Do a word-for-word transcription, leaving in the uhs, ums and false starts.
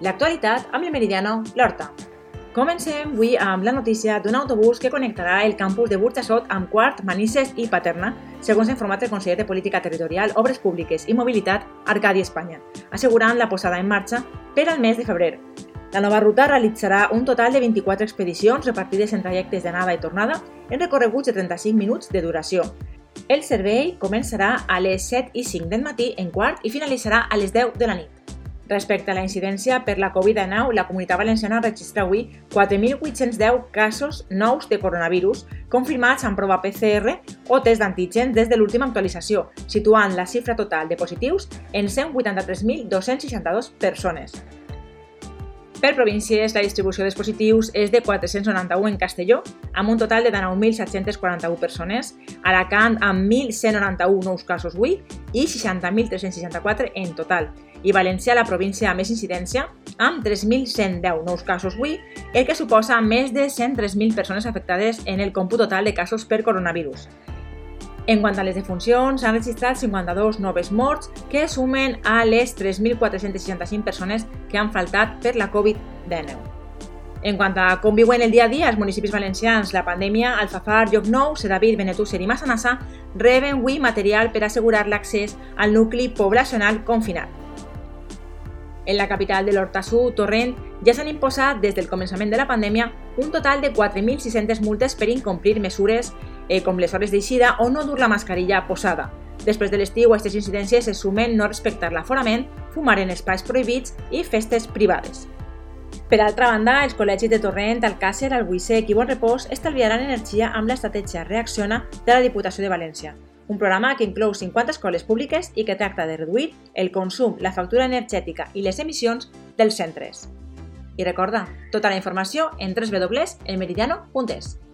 L'actualitat amb el Meridiano L'Horta. Comencem avui amb la notícia d'un autobús que connectarà el campus de Burjassot amb Quart, Manises i Paterna, segons ha informat el conseller de Política Territorial, Obres Públiques i Mobilitat, Arcadi Espanya, assegurant la posada en marxa per al mes de febrer. La nova ruta realitzarà un total de vint-i-quatre expedicions repartides en trajectes d'anada i tornada en recorreguts de trenta-cinc minuts de duració. El servei començarà a les set i cinc del matí en Quart i finalitzarà a les deu de la nit. Respecte a la incidència per la covid dinou, la Comunitat Valenciana registra avui quatre mil vuit-cents deu casos nous de coronavirus confirmats amb prova P C R o test d'antígens des de l'última actualització, situant la xifra total de positius en cent vuitanta-tres mil dos-cents seixanta-dos persones. Per províncies, la distribució dels positius és de quatre-cents noranta-u en Castelló, amb un total de dinou mil set-cents quaranta-u persones, Alacant amb mil cent noranta-u nous casos avui i seixanta mil tres-cents seixanta-quatre en total, i València, la província amb més incidència, amb tres mil cent deu nous casos avui, el que suposa més de cent tres mil persones afectades en el còmput total de casos per coronavirus. En quant a les defuncions, s'han registrat cinquanta-dos noves morts que sumen a les tres mil quatre-cents seixanta-cinc persones que han faltat per la covid dinou. En quant a com viuen el dia a dia els municipis valencians, la pandèmia, Alfafar, Llocnou, Sedaví, Benetússer i Massanassa reben avui material per assegurar l'accés al nucli poblacional confinat. En la capital de l'Horta Sud, Torrent, ja s'han imposat des del començament de la pandèmia un total de quatre mil sis-centes multes per incomplir mesures eh, com les hores d'eixida o no dur la mascarilla posada. Després de l'estiu, aquestes incidències se sumen no respectar l'aforament, fumar en espais prohibits i festes privades. Per altra banda, els col·legis de Torrent, Alcàsser, Albuixec i Bonrepòs estalviaran energia amb l'estratègia Reacciona de la Diputació de València, un programa que inclou cinquanta escoles públiques i que tracta de reduir el consum, la factura energètica i les emissions dels centres. I recorda, tota la informació en w w w punt el meridiano punt es.